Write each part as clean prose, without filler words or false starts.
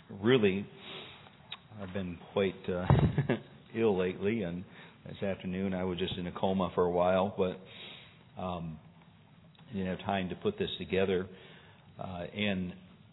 Really, I've been quite ill lately, and this afternoon I was just in a coma for a while, but didn't have time to put this together. And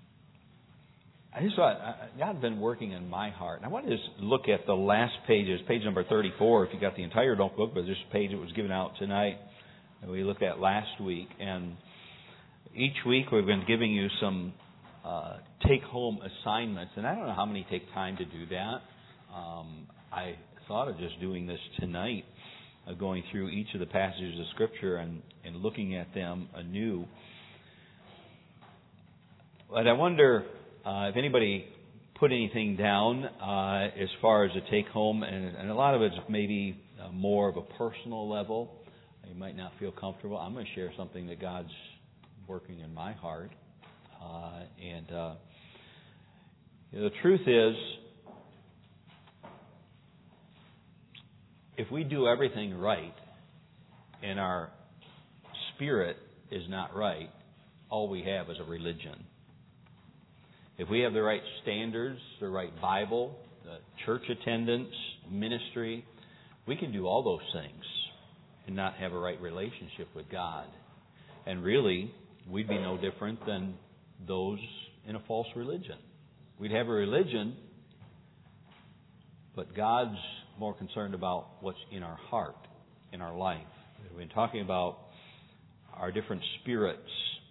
I just thought, God had been working in my heart. And I wanted to just look at the last pages, page number 34, if you got the entire notebook, but this page that was given out tonight, that we looked at last week. And each week we've been giving you some take-home assignments, and I don't know how many take time to do that. I thought of just doing this tonight, going through each of the passages of Scripture and looking at them anew. But I wonder if anybody put anything down as far as a take-home, and a lot of it's maybe more of a personal level. You might not feel comfortable. I'm going to share something that God's working in my heart. The truth is, if we do everything right and our spirit is not right, all we have is a religion. If we have the right standards, the right Bible, the church attendance, ministry, we can do all those things and not have a right relationship with God. And really, we'd be no different than those in a false religion. We'd have a religion, but God's more concerned about what's in our heart, in our life. We've been talking about our different spirits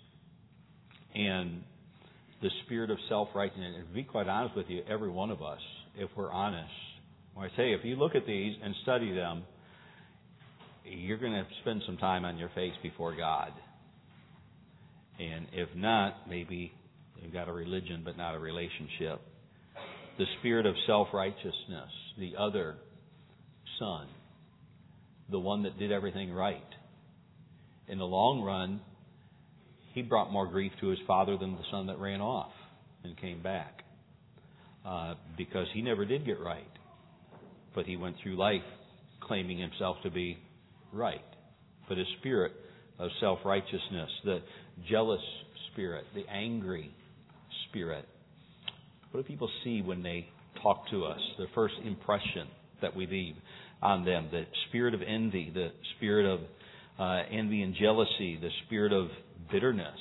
and the spirit of self-righteousness. And to be quite honest with you, every one of us, if we're honest, when I say if you look at these and study them, you're going to spend some time on your face before God. And if not, maybe you've got a religion but not a relationship. The spirit of self-righteousness, the other son, the one that did everything right. In the long run, he brought more grief to his father than the son that ran off and came back. Because he never did get right. But he went through life claiming himself to be right. But his spirit of self-righteousness, the jealous spirit, the angry spirit. What do people see when they talk to us? The first impression that we leave on them. The spirit of envy, the spirit of envy and jealousy, the spirit of bitterness.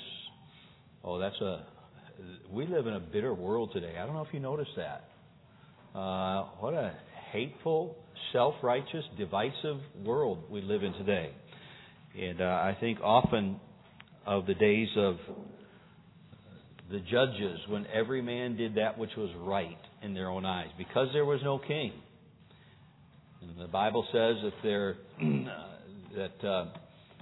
We live in a bitter world today. I don't know if you noticed that. What a hateful, self-righteous, divisive world we live in today. And I think often of the days of the judges when every man did that which was right in their own eyes because there was no king. And the Bible says that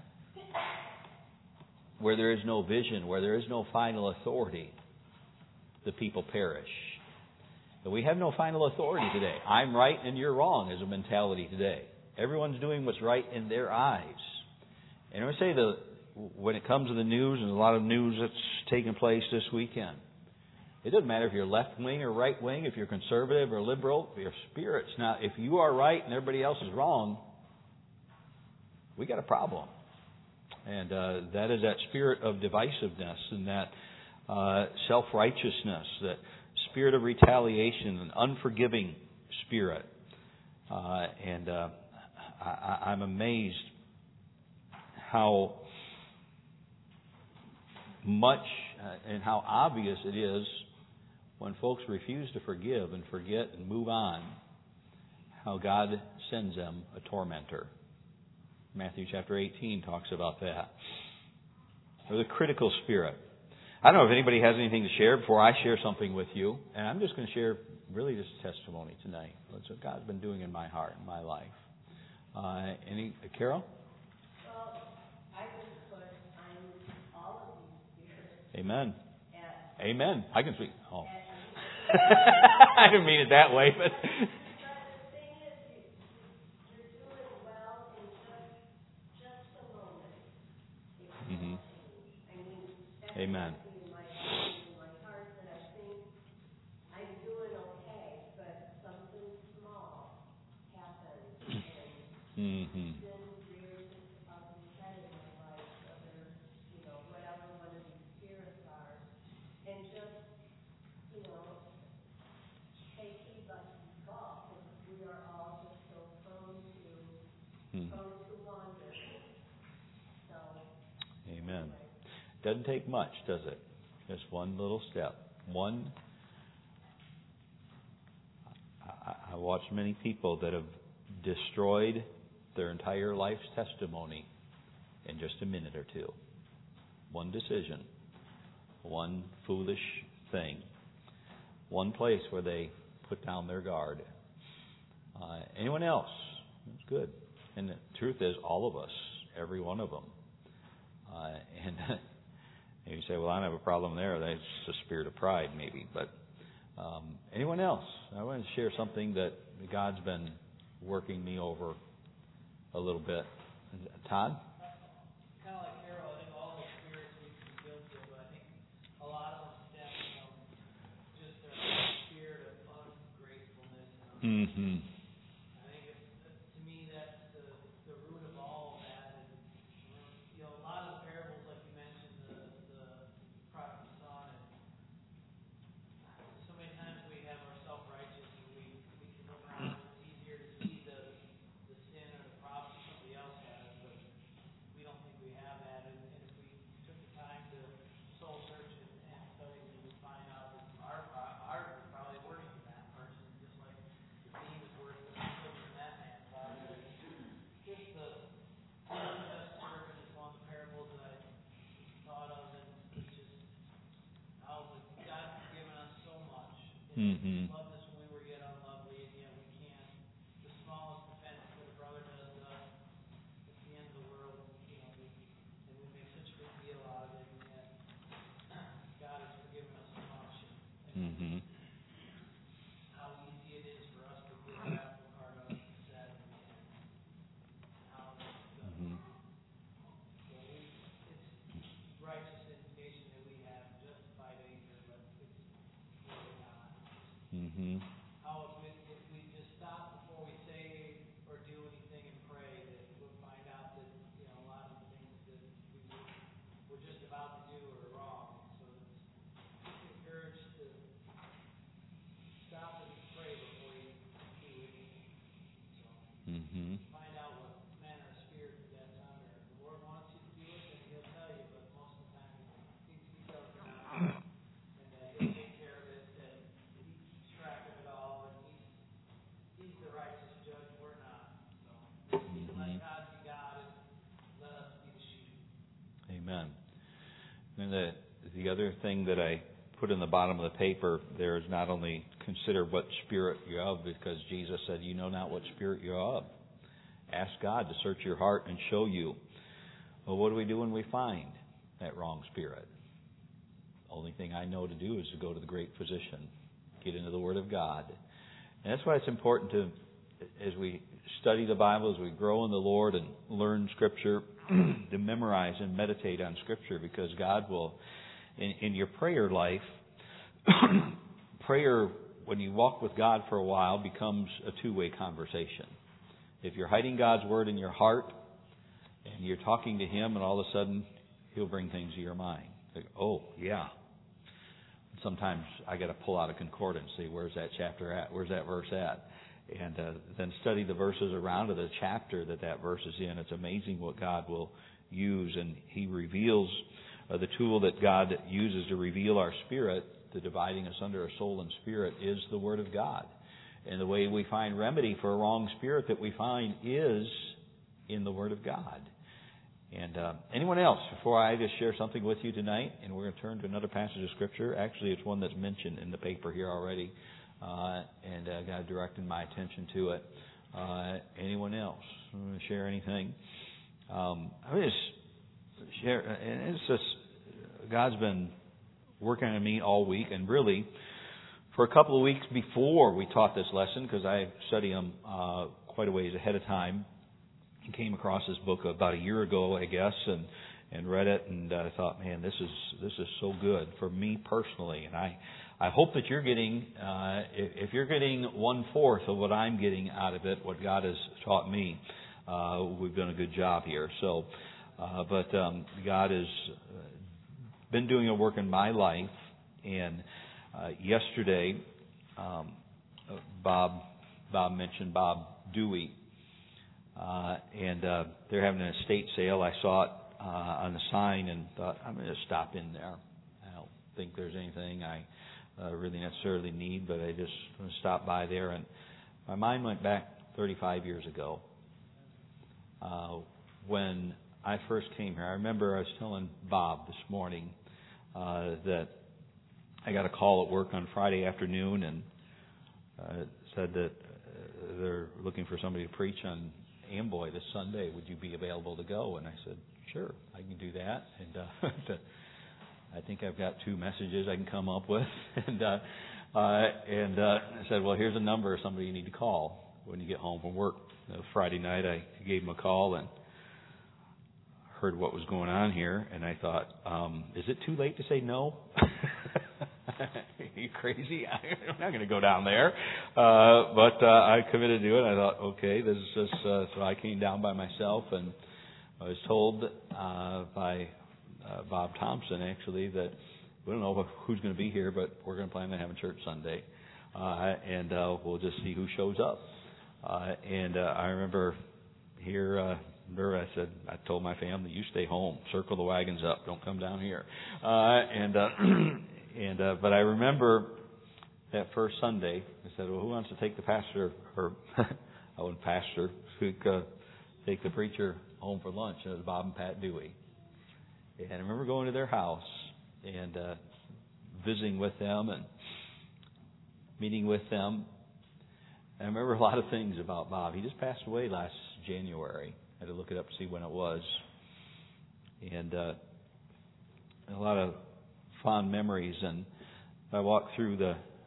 where there is no vision, where there is no final authority, the people perish. But we have no final authority today. I'm right and you're wrong is a mentality today. Everyone's doing what's right in their eyes. And I would say when it comes to the news, and a lot of news that's taking place this weekend, it doesn't matter if you're left wing or right wing, if you're conservative or liberal, your spirit's not. If you are right and everybody else is wrong, we got a problem. And that is that spirit of divisiveness and that self-righteousness, that spirit of retaliation, an unforgiving spirit. I'm amazed how much and how obvious it is when folks refuse to forgive and forget and move on, how God sends them a tormentor. Matthew chapter 18 talks about that. Or the critical spirit. I don't know if anybody has anything to share before I share something with you. And I'm just going to share really just testimony tonight. That's what God's been doing in my heart, in my life. Carol? Amen. Amen. I can speak. Oh. I didn't mean it that way, but. The thing is, you're doing well in just a moment. Mm-hmm. I mean, that's Amen. in my heart that I think I'm doing okay, but something small happened, and Mm-hmm. then rears its ugly head in my life, whether, whatever one of these spirits are. And just, Doesn't take much, does it? Just one little step. I watched many people that have destroyed their entire life's testimony in just a minute or two. One decision, one foolish thing, one place where they put down their guard. Anyone else? That's good. And the truth is, all of us, every one of them. And you say, well, I don't have a problem there. That's the spirit of pride, maybe. But anyone else? I want to share something that God's been working me over a little bit. Todd? Kind of like Carol, I think all the spirits we can be guilty of, but I think a lot of them stem from just their spirit of ungratefulness. Mm-hmm. I think to me that's the root of all of that. And a lot of the parables, like you mentioned, the prodigal son, and so many times we have our self-righteous, and we can look around. It's easier to see the sin or the problem somebody else has, but we don't think we have that. And if we took the time to soul search and study, we would find out that our is probably worse than that person, just like the beam is worse than the silver in that man's heart. Just the unjust servant is one of the parables that I thought of, and it's just how God's given us so much. Mm-hmm. Loved us when we were yet unlovely, and yet we can't. The smallest offense that a brother does to us, it's the end of the world. And we make such a big deal out of it, and yet God has forgiven us so much. And Mm-hmm. how easy it is for us to get that apple cart out of the set, and how Mm-hmm. it's righteous indignation that we have, justified anger, but it's really not. Mm-hmm. How if we just stop before we say or do anything and pray, that we'll find out that a lot of the things that we're just about to do are wrong. So it's encouraged to stop and pray before you do anything. So Mm-hmm. find out what manner of spirit that's under. If the Lord wants you to do it, then He'll tell you. But most of the time, He tells you not. And He'll take care of it. And He keeps track of it all. And He's the righteous judge. We're not. So we can let God be God and let us be the sheep. Amen. And the other thing that I put in the bottom of the paper there is not only consider what spirit you're of, because Jesus said, you know not what spirit you're of. Ask God to search your heart and show you. Well, what do we do when we find that wrong spirit? The only thing I know to do is to go to the great physician, get into the Word of God. And that's why it's important to, as we study the Bible, as we grow in the Lord and learn Scripture, to memorize and meditate on Scripture, because God will, in your prayer life, prayer, when you walk with God for a while, becomes a two-way conversation. If you're hiding God's Word in your heart, and you're talking to Him, and all of a sudden, He'll bring things to your mind. Like, oh, yeah. Sometimes I got to pull out a concordance, see where's that chapter at, where's that verse at, and then study the verses around the chapter that verse is in. It's amazing what God will use, and He reveals the tool that God uses to reveal our spirit, the dividing us under our soul and spirit, is the Word of God. And the way we find remedy for a wrong spirit that we find is in the Word of God. And anyone else, before I just share something with you tonight, and we're going to turn to another passage of Scripture. Actually, it's one that's mentioned in the paper here already, and God directed my attention to it. Anyone else want to share anything? I'm going to share, and it's just, God's been working on me all week, and really, for a couple of weeks before we taught this lesson, because I study them quite a ways ahead of time, I came across this book about a year ago, I guess, and read it, and I thought, man, this is so good for me personally, and I hope that you're getting, if you're getting 1/4 of what I'm getting out of it, what God has taught me, we've done a good job here. So, but God has been doing a work in my life, and yesterday, Bob mentioned Bob Dewey. And they're having an estate sale. I saw it on the sign and thought, I'm going to stop in there. I don't think there's anything I really necessarily need, but I just want to stop by there. And my mind went back 35 years ago when I first came here. I remember I was telling Bob this morning that I got a call at work on Friday afternoon and said that they're looking for somebody to preach on Amboy this Sunday. Would you be available to go? And I said, sure, I can do that. And I think I've got 2 messages I can come up with. And I said, well, here's a number of somebody you need to call when you get home from work. Friday night, I gave him a call and heard what was going on here. And I thought, is it too late to say no? Are you crazy? I'm not going to go down there. But I committed to it. I thought, okay, this is just, so I came down by myself, and I was told by Bob Thompson, actually, that we don't know who's going to be here, but we're going to plan on having church Sunday. And we'll just see who shows up. And I remember here, I said, I told my family, you stay home, circle the wagons up, don't come down here. But I remember that first Sunday, I said, well, who wants to take the pastor, or I wasn't pastor, take the preacher home for lunch? And it was Bob and Pat Dewey. And I remember going to their house and visiting with them and meeting with them. I remember a lot of things about Bob. He just passed away last January. I had to look it up to see when it was. And a lot of fond memories. And I walked through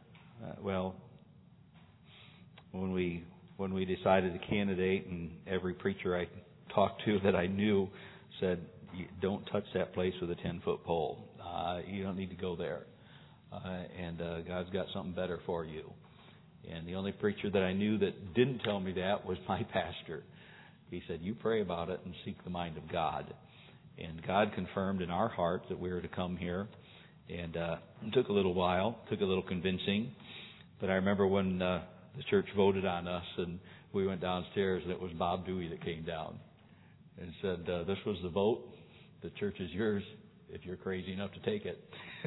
when we decided to candidate, and every preacher I talked to that I knew said, don't touch that place with a 10-foot pole. You don't need to go there. And God's got something better for you. And the only preacher that I knew that didn't tell me that was my pastor. He said, you pray about it and seek the mind of God. And God confirmed in our heart that we were to come here. And it took a little while, took a little convincing. But I remember when the church voted on us and we went downstairs, and it was Bob Dewey that came down and said, this was the vote. The church is yours if you're crazy enough to take it.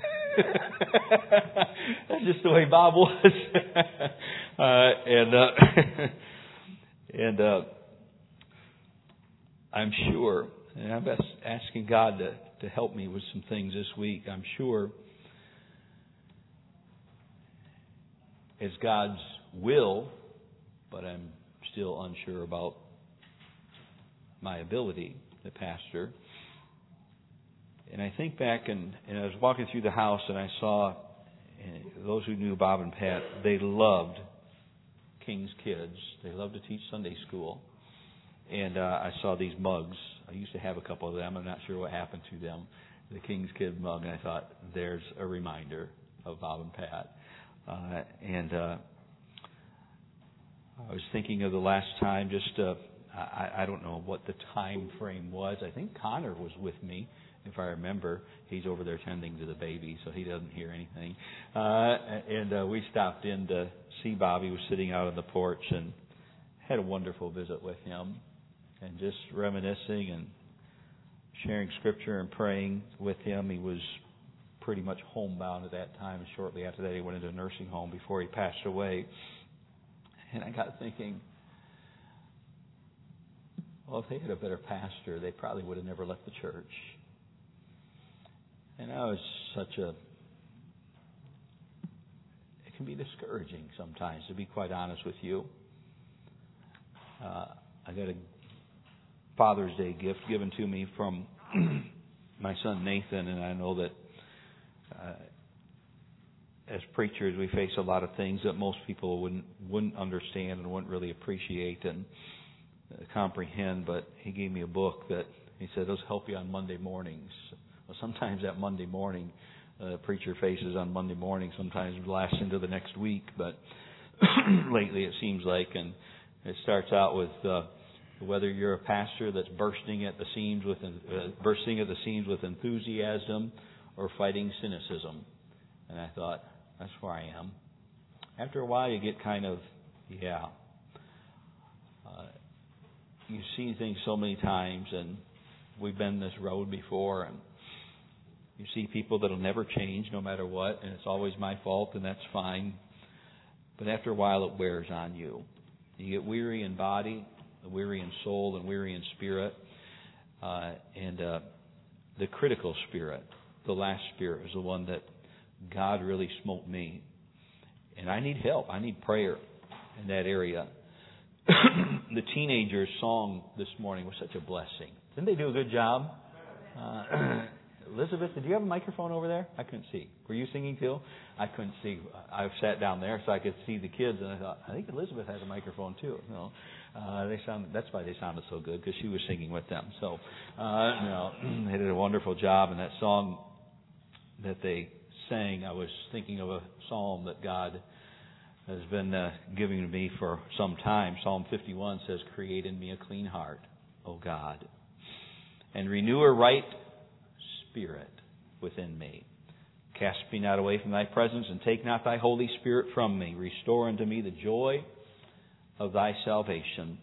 That's just the way Bob was. And I'm sure, and I'm asking God to help me with some things this week. I'm sure it's God's will, but I'm still unsure about my ability to pastor. And I think back, and I was walking through the house, and I saw those who knew Bob and Pat, they loved King's Kids. They loved to teach Sunday school. And I saw these mugs. I used to have a couple of them. I'm not sure what happened to them. The King's Kid mug. And I thought, there's a reminder of Bob and Pat. I was thinking of the last time, I don't know what the time frame was. I think Connor was with me, if I remember. He's over there tending to the baby, so he doesn't hear anything. And we stopped in to see Bob. He was sitting out on the porch and had a wonderful visit with him, and just reminiscing and sharing scripture and praying with him. He was pretty much homebound at that time, and shortly after that he went into a nursing home before he passed away. And I got thinking, well, if they had a better pastor, they probably would have never left the church. And I was it can be discouraging sometimes, to be quite honest with you. I got a Father's Day gift given to me from my son Nathan, and I know that as preachers we face a lot of things that most people wouldn't understand and wouldn't really appreciate and comprehend. But he gave me a book that he said, "Those help you on Monday mornings." Well, sometimes that Monday morning preacher faces on Monday morning sometimes lasts into the next week, but lately it seems like, and it starts out with whether you're a pastor that's bursting at the seams with enthusiasm or fighting cynicism. And I thought, that's where I am. After a while, you get kind of, you've seen things so many times, and we've been this road before, and you see people that'll never change no matter what, and it's always my fault, and that's fine. But after a while, it wears on you. You get weary in body, weary in soul, and weary in spirit. And the critical spirit, the last spirit, is the one that God really smote me. And I need help. I need prayer in that area. The teenagers' song this morning was such a blessing. Didn't they do a good job? Elizabeth, did you have a microphone over there? I couldn't see. Were you singing too? I couldn't see. I sat down there so I could see the kids, and I thought, I think Elizabeth has a microphone too. That's why they sounded so good, because she was singing with them. So, they did a wonderful job. And that song that they sang, I was thinking of a psalm that God has been giving to me for some time. Psalm 51 says, "Create in me a clean heart, O God, and renew a right spirit within me. Cast me not away from thy presence, and take not thy Holy Spirit from me. Restore unto me the joy of thy salvation.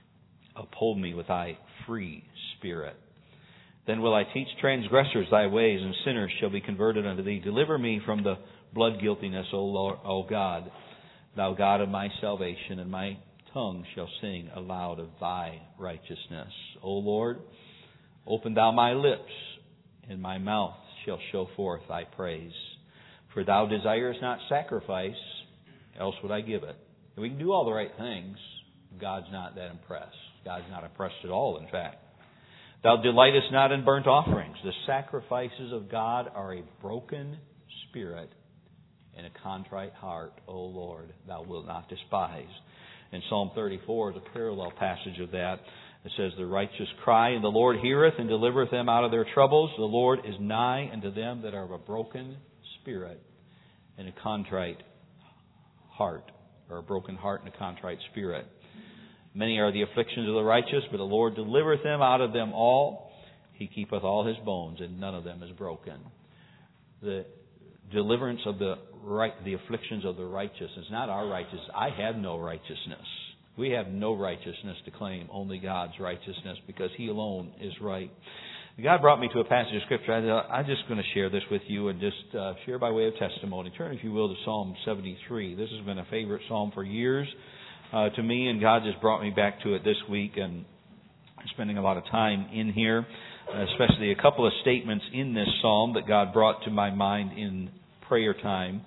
Uphold me with thy free spirit. Then will I teach transgressors thy ways, and sinners shall be converted unto thee. Deliver me from the blood guiltiness, O Lord, O God, thou God of my salvation, and my tongue shall sing aloud of thy righteousness. O Lord, open thou my lips, and my mouth shall show forth thy praise. For thou desirest not sacrifice, else would I give it." And we can do all the right things. God's not that impressed. God's not impressed at all, in fact. "Thou delightest not in burnt offerings." The sacrifices of God are a broken spirit and a contrite heart. O Lord, thou wilt not despise. And Psalm 34 is a parallel passage of that. It says, "The righteous cry, and the Lord heareth, and delivereth them out of their troubles. The Lord is nigh unto them that are of a broken spirit and a contrite heart," or a broken heart and a contrite spirit. "Many are the afflictions of the righteous, but the Lord delivereth them out of them all. He keepeth all his bones, and none of them is broken." The deliverance of the afflictions of the righteous is not our righteousness. I have no righteousness. We have no righteousness to claim, only God's righteousness, because He alone is right. God brought me to a passage of Scripture. I'm just going to share this with you and just share by way of testimony. Turn, if you will, to Psalm 73. This has been a favorite psalm for years to me, and God just brought me back to it this week, and I'm spending a lot of time in here, especially a couple of statements in this psalm that God brought to my mind in prayer time.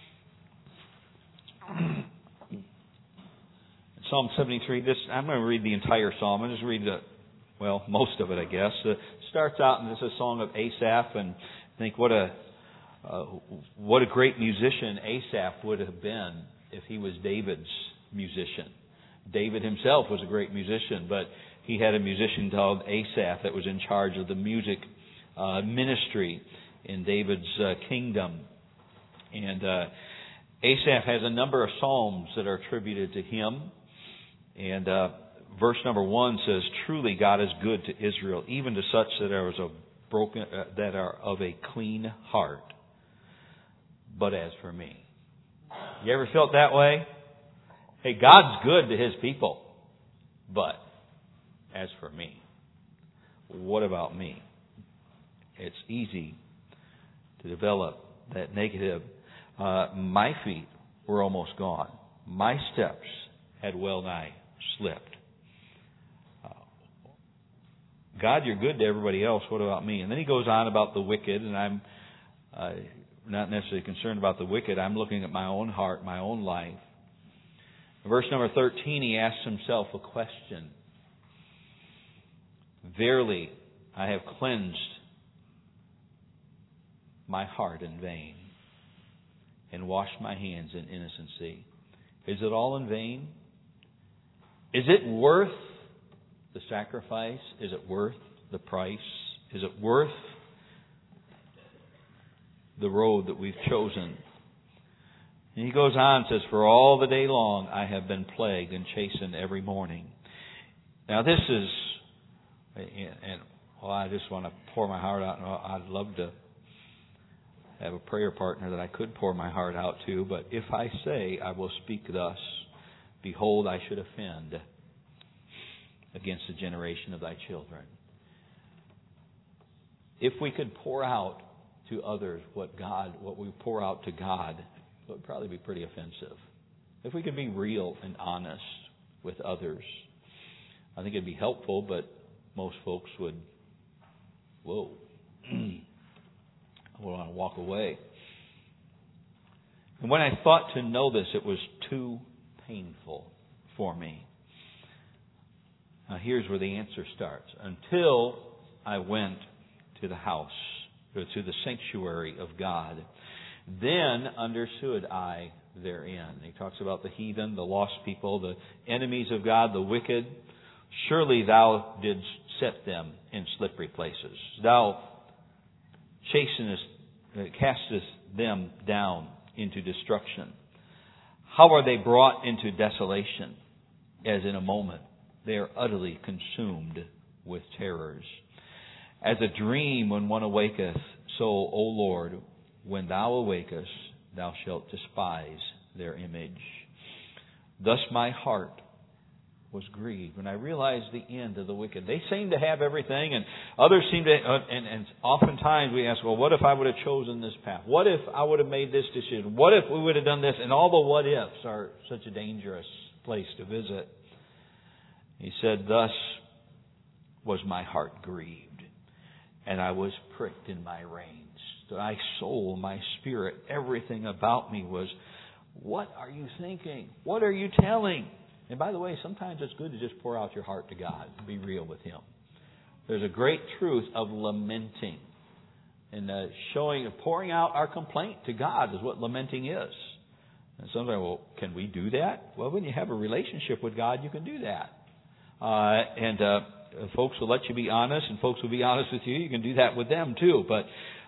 Psalm 73, I'm going to read the entire psalm. I'll just read most of it, I guess. It starts out, and this is a song of Asaph, and I think what a great musician Asaph would have been if he was David's musician. David himself was a great musician, but he had a musician called Asaph that was in charge of the music ministry in David's kingdom. And Asaph has a number of psalms that are attributed to him. And verse number 1 says, "Truly God is good to Israel, even to such that are of a clean heart. But as for me." You ever felt that way? Hey, God's good to His people, but as for me, what about me? It's easy to develop that negative. My feet were almost gone. My steps had well nigh slipped. God, you're good to everybody else. What about me? And then he goes on about the wicked, and I'm not necessarily concerned about the wicked. I'm looking at my own heart, my own life. In verse number 13, he asks himself a question. "Verily, I have cleansed my heart in vain, and washed my hands in innocency." Is it all in vain? Is it worth the sacrifice? Is it worth the price? Is it worth the road that we've chosen? And he goes on and says, "For all the day long I have been plagued and chastened every morning." Now this is, I just want to pour my heart out. I'd love to have a prayer partner that I could pour my heart out to, but if I say I will speak thus, behold, I should offend against the generation of thy children. If we could pour out to others what we pour out to God, it would probably be pretty offensive. If we could be real and honest with others, I think it'd be helpful, but most folks would, I would want to walk away. And when I thought to know this, it was too painful for me. Now here's where the answer starts. Until I went to the house, or to the sanctuary of God, then understood I therein. He talks about the heathen, the lost people, the enemies of God, the wicked. Surely thou didst set them in slippery places. Thou castest them down into destruction. How are they brought into desolation? As in a moment they are utterly consumed with terrors. As a dream when one awaketh, so, O Lord, when thou awakest, thou shalt despise their image. Thus my heart was grieved when I realized the end of the wicked. They seem to have everything, and others seem to, and oftentimes we ask, well, what if I would have chosen this path? What if I would have made this decision? What if we would have done this? And all the what ifs are such a dangerous place to visit. He said, thus was my heart grieved, and I was pricked in my reins. My soul, my spirit, everything about me was, what are you thinking? What are you telling? And by the way, sometimes it's good to just pour out your heart to God and be real with Him. There's a great truth of lamenting. And pouring out our complaint to God is what lamenting is. And sometimes, well, can we do that? Well, when you have a relationship with God, you can do that. Folks will let you be honest, and folks will be honest with you. You can do that with them too. But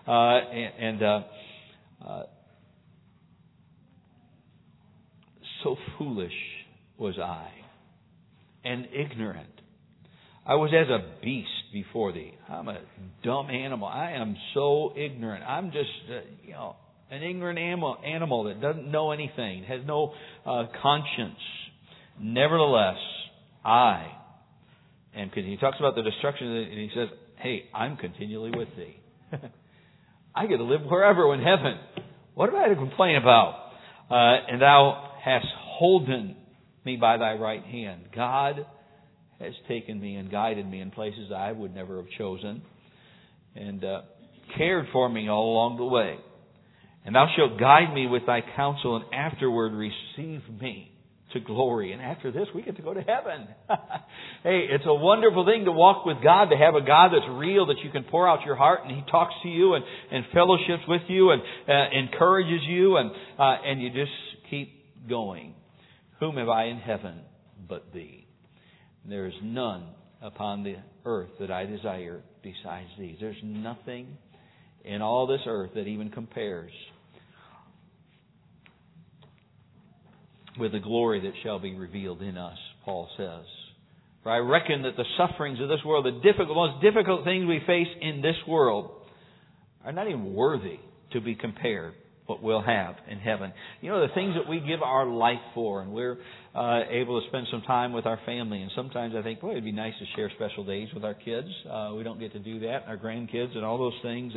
so foolish was I, and ignorant. I was as a beast before thee. I'm a dumb animal. I am so ignorant. I'm just, an ignorant animal that doesn't know anything, has no conscience. Nevertheless, and he talks about the destruction, and he says, hey, I'm continually with thee. I get to live wherever in heaven. What am I to complain about? And thou hast holden me by thy right hand. God has taken me and guided me in places I would never have chosen, and cared for me all along the way. And thou shalt guide me with thy counsel, and afterward receive me to glory. And after this, we get to go to heaven. Hey, it's a wonderful thing to walk with God, to have a God that's real, that you can pour out your heart, and He talks to you and fellowships with you and encourages you, and you just keep going. Whom have I in heaven but thee? There is none upon the earth that I desire besides thee. There's nothing in all this earth that even compares with the glory that shall be revealed in us, Paul says. For I reckon that the sufferings of this world, the most difficult things we face in this world, are not even worthy to be compared what we'll have in heaven. The things that we give our life for, and we're able to spend some time with our family. And sometimes I think, boy, it'd be nice to share special days with our kids. We don't get to do that, and our grandkids, and all those things.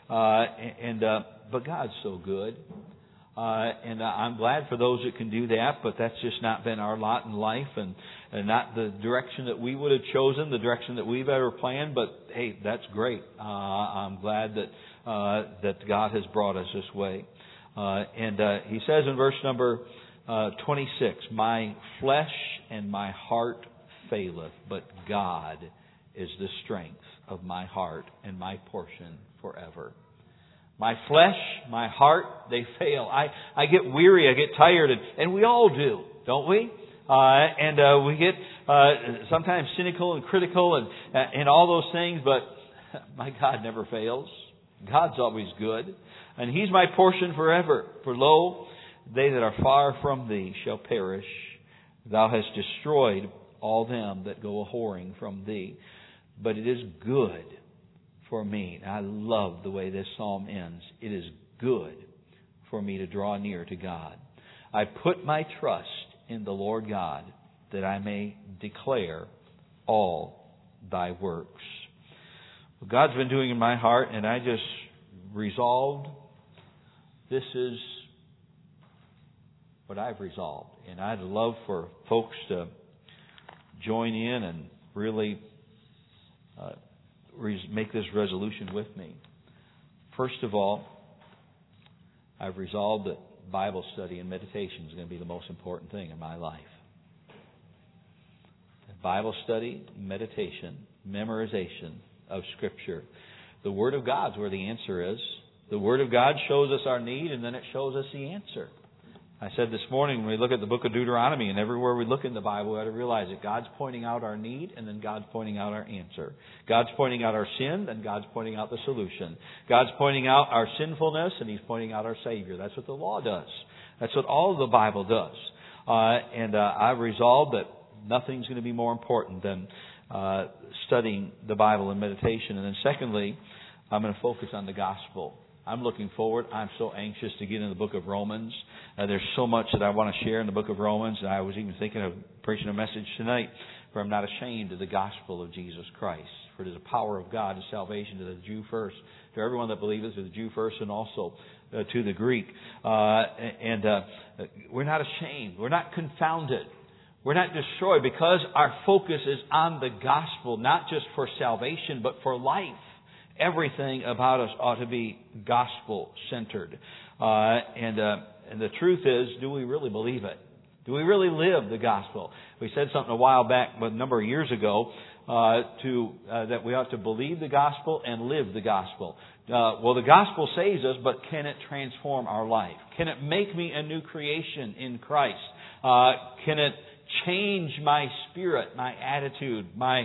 But God's so good. And I'm glad for those that can do that, but that's just not been our lot in life, and not the direction that we would have chosen, the direction that we've ever planned. But hey, that's great. I'm glad that God has brought us this way. He says in verse number 26, my flesh and my heart faileth, but God is the strength of my heart and my portion forever. My flesh, my heart, they fail. I get weary, I get tired, and we all do, don't we? We get sometimes cynical and critical and all those things, but my God never fails. God's always good, and He's my portion forever. For lo, they that are far from Thee shall perish. Thou hast destroyed all them that go a-whoring from Thee. But it is good for me. I love the way this psalm ends. It is good for me to draw near to God. I put my trust in the Lord God, that I may declare all thy works. what God's been doing in my heart, and I just resolved, this is what I've resolved. And I'd love for folks to join in and really make this resolution with me. First of all, I've resolved that Bible study and meditation is going to be the most important thing in my life. Bible study, meditation, memorization of Scripture. The Word of God's where the answer is. The Word of God shows us our need, and then it shows us the answer. I said this morning, when we look at the book of Deuteronomy, and everywhere we look in the Bible, we ought to realize that God's pointing out our need, and then God's pointing out our answer. God's pointing out our sin, then God's pointing out the solution. God's pointing out our sinfulness, and He's pointing out our Savior. That's what the law does. That's what all of the Bible does. I've resolved that nothing's going to be more important than studying the Bible and meditation. And then secondly, I'm going to focus on the gospel. I'm looking forward. I'm so anxious to get in the book of Romans. There's so much that I want to share in the book of Romans. I was even thinking of preaching a message tonight where I'm not ashamed of the gospel of Jesus Christ. For it is the power of God to salvation to the Jew first, to everyone that believeth, to the Jew first, and also to the Greek. We're not ashamed. We're not confounded. We're not destroyed because our focus is on the gospel, not just for salvation, but for life. Everything about us ought to be gospel-centered. And the truth is, do we really believe it? Do we really live the gospel? We said something a while back, a number of years ago, that we ought to believe the gospel and live the gospel. Well, the gospel saves us, but can it transform our life? Can it make me a new creation in Christ? Can it change my spirit, my attitude, my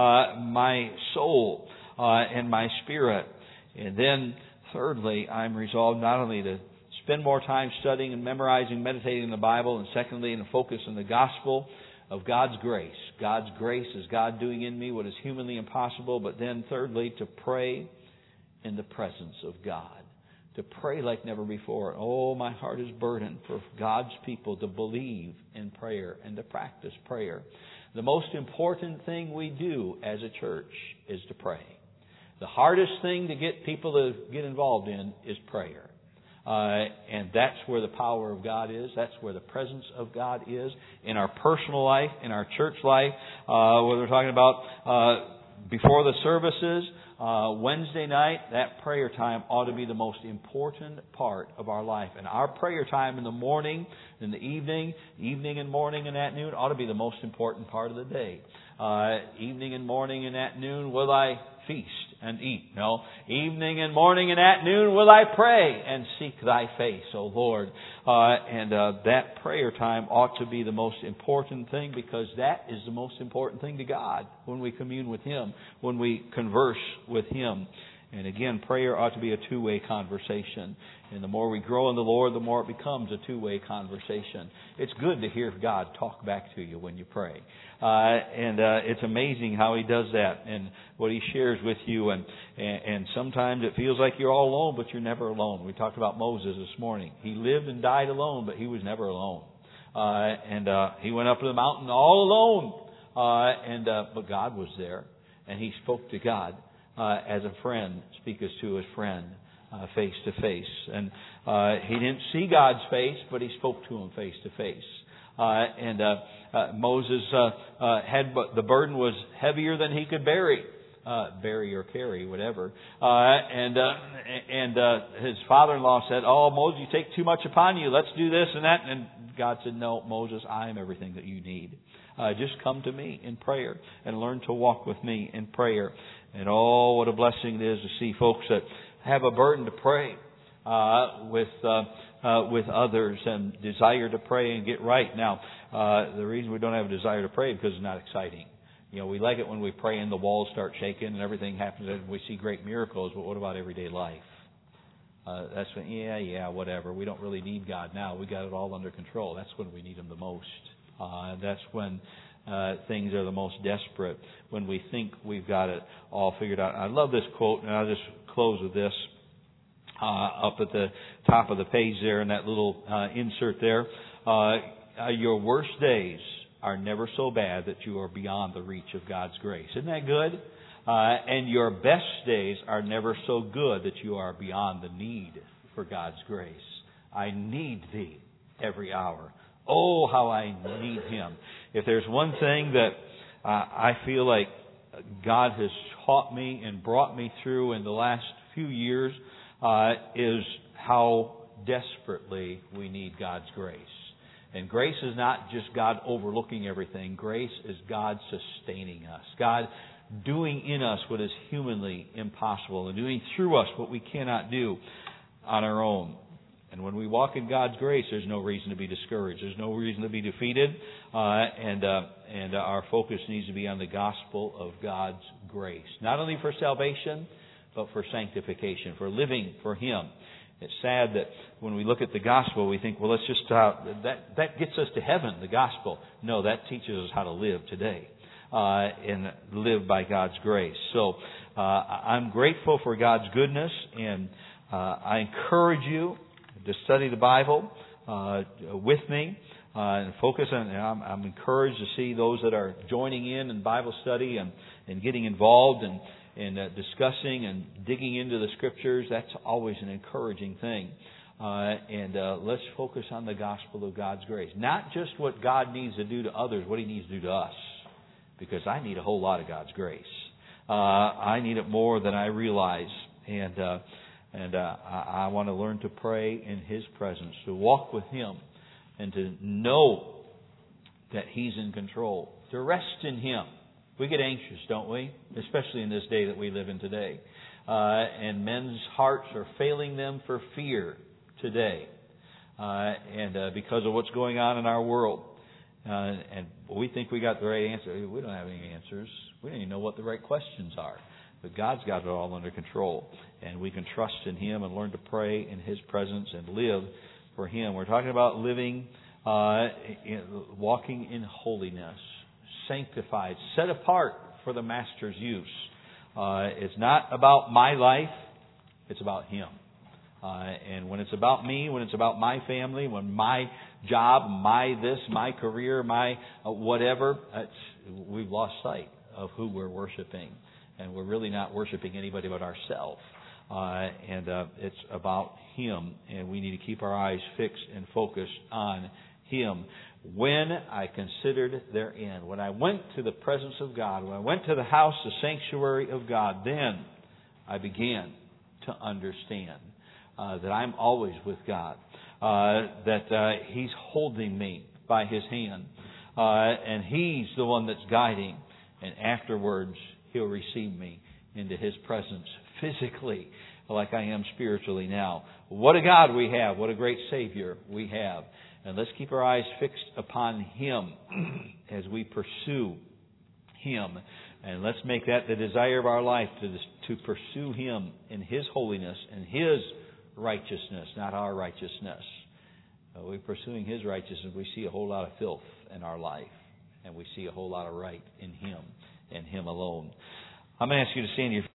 soul, and my spirit? And then, thirdly, I'm resolved not only to spend more time studying and memorizing, meditating the Bible, and secondly, to focus on the gospel of God's grace. God's grace is God doing in me what is humanly impossible, but then thirdly, to pray in the presence of God. To pray like never before. Oh, my heart is burdened for God's people to believe in prayer and to practice prayer. The most important thing we do as a church is to pray. The hardest thing to get people to get involved in is prayer. And that's where the power of God is. That's where the presence of God is in our personal life, in our church life. Whether we're talking about before the services, Wednesday night, that prayer time ought to be the most important part of our life. And our prayer time in the morning, in the evening and morning and at noon ought to be the most important part of the day. Evening and morning and at noon, will I feast and eat? No. Evening and morning and at noon, will I pray and seek Thy face, O Lord. That prayer time ought to be the most important thing, because that is the most important thing to God when we commune with Him, when we converse with Him. And again, prayer ought to be a two-way conversation. And the more we grow in the Lord, the more it becomes a two-way conversation. It's good to hear God talk back to you when you pray. It's amazing how He does that and what He shares with you. And sometimes it feels like you're all alone, but you're never alone. We talked about Moses this morning. He lived and died alone, but he was never alone. He went up to the mountain all alone. But God was there, and he spoke to God as a friend speaketh to his friend face to face. And he didn't see God's face, but he spoke to him face to face. Moses had the burden was heavier than he could bury or carry, whatever. His father-in-law said, "Oh, Moses, you take too much upon you. Let's do this and that." And God said, "No, Moses, I am everything that you need. Just come to me in prayer and learn to walk with me in prayer." And oh, what a blessing it is to see folks that have a burden to pray with others and desire to pray and get right. Now, the reason we don't have a desire to pray is because it's not exciting. You know, we like it when we pray and the walls start shaking and everything happens and we see great miracles, but what about everyday life? That's when, whatever. We don't really need God now. We got it all under control. That's when we need Him the most. That's when things are the most desperate, when we think we've got it all figured out. I love this quote, and I'll just close with this. Up at the top of the page there in that little insert there. Your worst days are never so bad that you are beyond the reach of God's grace. Isn't that good? And your best days are never so good that you are beyond the need for God's grace. I need Thee every hour. Oh, how I need Him. If there's one thing that I feel like God has taught me and brought me through in the last few years, is how desperately we need God's grace. And grace is not just God overlooking everything. Grace is God sustaining us. God doing in us what is humanly impossible and doing through us what we cannot do on our own. And when we walk in God's grace, there's no reason to be discouraged. There's no reason to be defeated. And our focus needs to be on the gospel of God's grace. Not only for salvation, but for sanctification, for living for Him. It's sad that when we look at the gospel, we think, well, let's just, that gets us to heaven, the gospel. No, that teaches us how to live today. And live by God's grace. So, I'm grateful for God's goodness, and I encourage you to study the Bible with me and focus on. I'm encouraged to see those that are joining in Bible study and getting involved and discussing and digging into the Scriptures. That's always an encouraging thing. Let's focus on the gospel of God's grace. Not just what God needs to do to others, what He needs to do to us. Because I need a whole lot of God's grace. I need it more than I realize. And I want to learn to pray in His presence, to walk with Him, and to know that He's in control, to rest in Him. We get anxious, don't we? Especially in this day that we live in today. And men's hearts are failing them for fear today. Because of what's going on in our world. And we think we got the right answer. We don't have any answers. We don't even know what the right questions are. But God's got it all under control. And we can trust in Him and learn to pray in His presence and live for Him. We're talking about living, walking in holiness, sanctified, set apart for the Master's use. It's not about my life. It's about Him. And when it's about me, when it's about my family, when my job, my this, my career, my whatever, we've lost sight of who we're worshiping. And we're really not worshiping anybody but ourselves. It's about Him. And we need to keep our eyes fixed and focused on Him. When I considered their end, when I went to the presence of God, when I went to the house, the sanctuary of God, then I began to understand that I'm always with God, that He's holding me by His hand, and He's the one that's guiding, and afterwards He'll receive me into His presence physically like I am spiritually now. What a God we have. What a great Savior we have. And let's keep our eyes fixed upon Him as we pursue Him. And let's make that the desire of our life, to pursue Him in His holiness and His righteousness, not our righteousness. We're pursuing His righteousness. We see a whole lot of filth in our life. And we see a whole lot of right in Him and Him alone. I'm going to ask you to stand your